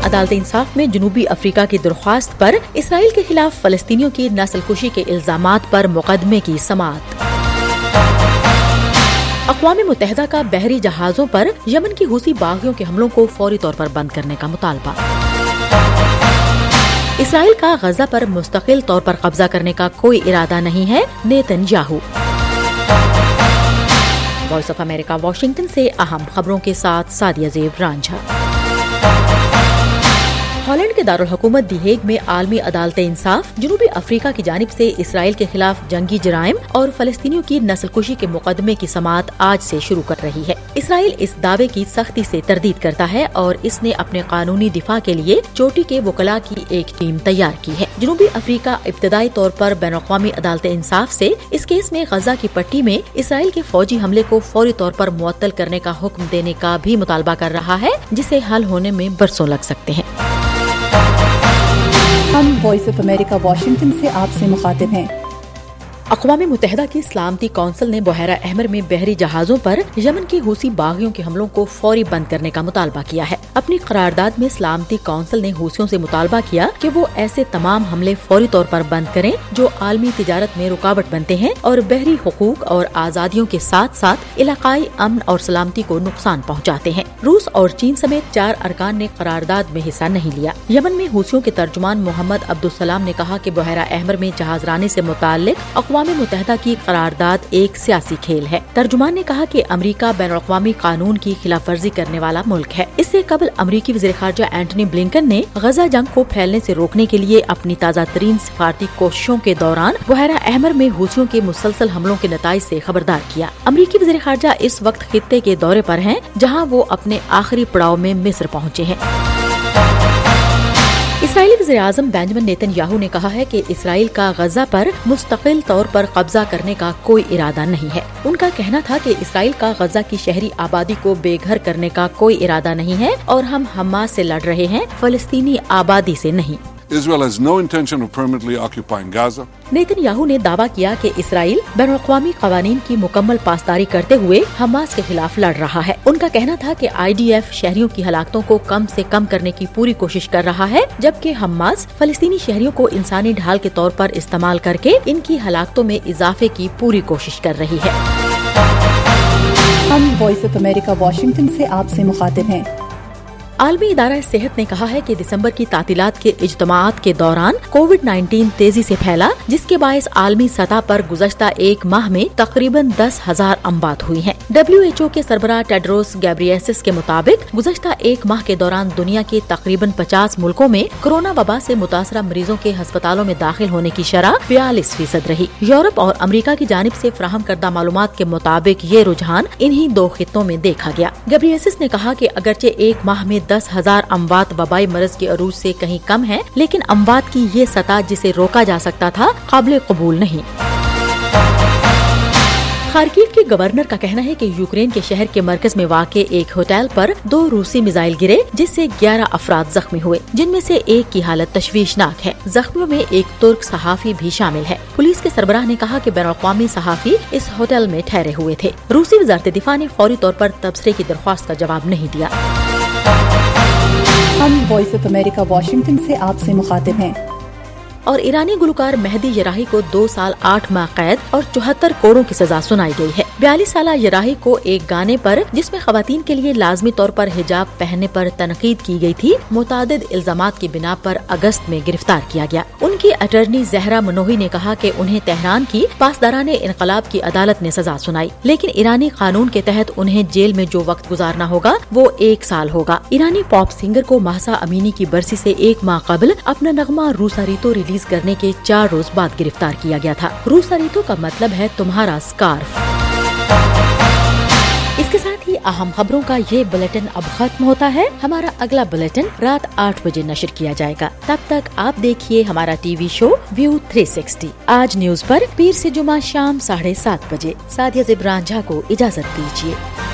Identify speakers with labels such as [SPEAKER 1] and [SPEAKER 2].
[SPEAKER 1] عدالت انصاف میں جنوبی افریقہ کی درخواست پر اسرائیل کے خلاف فلسطینیوں کی نسل کشی کے الزامات پر مقدمے کی سماعت۔ اقوام متحدہ کا بحری جہازوں پر یمن کی حوثی باغیوں کے حملوں کو فوری طور پر بند کرنے کا مطالبہ۔ اسرائیل کا غزہ پر مستقل طور پر قبضہ کرنے کا کوئی ارادہ نہیں ہے، Netanyahu. Voice of America Washington سے اہم خبروں کے ساتھ سعدیہ زیب رانجھا۔ ہالینڈ کے دارالحکومت دی ہیگ میں عالمی عدالت انصاف جنوبی افریقہ کی جانب سے اسرائیل کے خلاف جنگی جرائم اور فلسطینیوں کی نسل کشی کے مقدمے کی سماعت آج سے شروع کر رہی ہے۔ اسرائیل اس دعوے کی سختی سے تردید کرتا ہے اور اس نے اپنے قانونی دفاع کے لیے چوٹی کے وکلاء کی ایک ٹیم تیار کی ہے۔ جنوبی افریقہ ابتدائی طور پر بین الاقوامی عدالت انصاف سے اس کیس میں غزہ کی پٹی میں اسرائیل کے فوجی حملے کو فوری طور پر معطل کرنے کا حکم دینے کا بھی مطالبہ کر رہا ہے، جسے حل ہونے میں برسوں لگ سکتے ہیں۔
[SPEAKER 2] ہم وائس آف امریکہ واشنگٹن سے آپ سے مخاطب ہیں۔
[SPEAKER 1] اقوام متحدہ کی سلامتی کونسل نے بحیرہ احمر میں بحری جہازوں پر یمن کے حوثی باغیوں کے حملوں کو فوری بند کرنے کا مطالبہ کیا ہے۔ اپنی قرارداد میں سلامتی کونسل نے حوثیوں سے مطالبہ کیا کہ وہ ایسے تمام حملے فوری طور پر بند کریں جو عالمی تجارت میں رکاوٹ بنتے ہیں اور بحری حقوق اور آزادیوں کے ساتھ ساتھ علاقائی امن اور سلامتی کو نقصان پہنچاتے ہیں۔ روس اور چین سمیت 4 ارکان نے قرارداد میں حصہ نہیں لیا۔ یمن میں حوثیوں کے ترجمان محمد عبدالسلام نے کہا کہ بحیرہ احمر میں جہاز رانی سے متعلق اقوام متحدہ کی قرارداد ایک سیاسی کھیل ہے۔ ترجمان نے کہا کہ امریکہ بین الاقوامی قانون کی خلاف ورزی کرنے والا ملک ہے۔ اس سے قبل امریکی وزیر خارجہ اینٹنی بلنکن نے غزہ جنگ کو پھیلنے سے روکنے کے لیے اپنی تازہ ترین سفارتی کوششوں کے دوران بحیرہ احمر میں حوثیوں کے مسلسل حملوں کے نتائج سے خبردار کیا۔ امریکی وزیر خارجہ اس وقت خطے کے دورے پر ہیں جہاں وہ اپنے آخری پڑاؤ میں مصر پہنچے ہیں۔ اسرائیلی وزیر اعظم بنجامن نیتن یاہو نے کہا ہے کہ اسرائیل کا غزہ پر مستقل طور پر قبضہ کرنے کا کوئی ارادہ نہیں ہے۔ ان کا کہنا تھا کہ اسرائیل کا غزہ کی شہری آبادی کو بے گھر کرنے کا کوئی ارادہ نہیں ہے اور ہم حماس سے لڑ رہے ہیں، فلسطینی آبادی سے نہیں۔
[SPEAKER 3] Israel has no intention of permanently occupying Gaza.
[SPEAKER 1] Netanyahu نے دعویٰ کیا کہ اسرائیل بین الاقوامی قوانین کی مکمل پاسداری کرتے ہوئے حماس کے خلاف لڑ رہا ہے۔ ان کا کہنا تھا کہ IDF شہریوں کی ہلاکتوں کو کم سے کم کرنے کی پوری کوشش کر رہا ہے، جبکہ حماس فلسطینی شہریوں کو انسانی ڈھال کے طور پر استعمال کر کے ان کی ہلاکتوں میں اضافے کی پوری کوشش کر رہی ہے۔
[SPEAKER 2] ہم وائس آف امریکہ واشنگٹن سے آپ سے مخاطب ہیں۔
[SPEAKER 1] عالمی ادارہ صحت نے کہا ہے کہ دسمبر کی تعطیلات کے اجتماعات کے دوران کووڈ-19 تیزی سے پھیلا، جس کے باعث عالمی سطح پر گزشتہ ایک ماہ میں تقریباً 10,000 اموات ہوئی ہیں۔ WHO کے سربراہ ٹیڈروس گیبریسس کے مطابق گزشتہ ایک ماہ کے دوران دنیا کے تقریباً 50 ملکوں میں کورونا وبا سے متاثرہ مریضوں کے ہسپتالوں میں داخل ہونے کی شرح 42% رہی۔ یورپ اور امریکہ کی جانب سے فراہم کردہ معلومات کے مطابق یہ رجحان انہی 2 خطوں میں دیکھا گیا۔ گیبریسس نے کہا کہ اگرچہ ایک ماہ میں 10,000 اموات وبائی مرض کے عروج سے کہیں کم ہے، لیکن اموات کی یہ سطح جسے روکا جا سکتا تھا قابل قبول نہیں۔ خارکیو کے گورنر کا کہنا ہے کہ یوکرین کے شہر کے مرکز میں واقع ایک ہوٹل پر 2 روسی میزائل گرے، جس سے 11 افراد زخمی ہوئے، جن میں سے ایک کی حالت تشویشناک ہے۔ زخمیوں میں ایک ترک صحافی بھی شامل ہے۔ پولیس کے سربراہ نے کہا کہ بین الاقوامی صحافی اس ہوٹل میں ٹھہرے ہوئے تھے۔ روسی وزارت دفاع نے فوری طور پر تبصرے کی درخواست کا جواب نہیں دیا۔
[SPEAKER 2] ہم وائس آف امریکہ واشنگٹن سے آپ سے مخاطب ہیں۔
[SPEAKER 1] اور ایرانی گلوکار مہدی یراحی کو 2 سال 8 ماہ قید اور 74 کوڑوں کی سزا سنائی گئی ہے۔ 42 سالہ یراحی کو ایک گانے پر جس میں خواتین کے لیے لازمی طور پر حجاب پہننے پر تنقید کی گئی تھی، متعدد الزامات کی بنا پر اگست میں گرفتار کیا گیا۔ ان کی اٹارنی زہرا منوہی نے کہا کہ انہیں تہران کی پاسداران انقلاب کی عدالت نے سزا سنائی، لیکن ایرانی قانون کے تحت انہیں جیل میں جو وقت گزارنا ہوگا وہ 1 سال ہوگا۔ ایرانی پاپ سنگر کو مہسا امینی کی برسی سے 1 ماہ قبل اپنا نغمہ روسا ریتو ریلیز کرنے کے 4 روز بعد گرفتار کیا گیا تھا۔ روسا ریتو کا مطلب ہے تمہارا سکارف۔ اس کے ساتھ ہی اہم خبروں کا یہ بلیٹن اب ختم ہوتا ہے۔ ہمارا اگلا بلیٹن رات 8 بجے نشر کیا جائے گا۔ تب تک آپ دیکھیے ہمارا ٹی وی شو ویو 360 آج نیوز پر، پیر سے جمعہ شام 7:30 بجے۔ سعدیہ زیب رانجھا کو اجازت دیجیے۔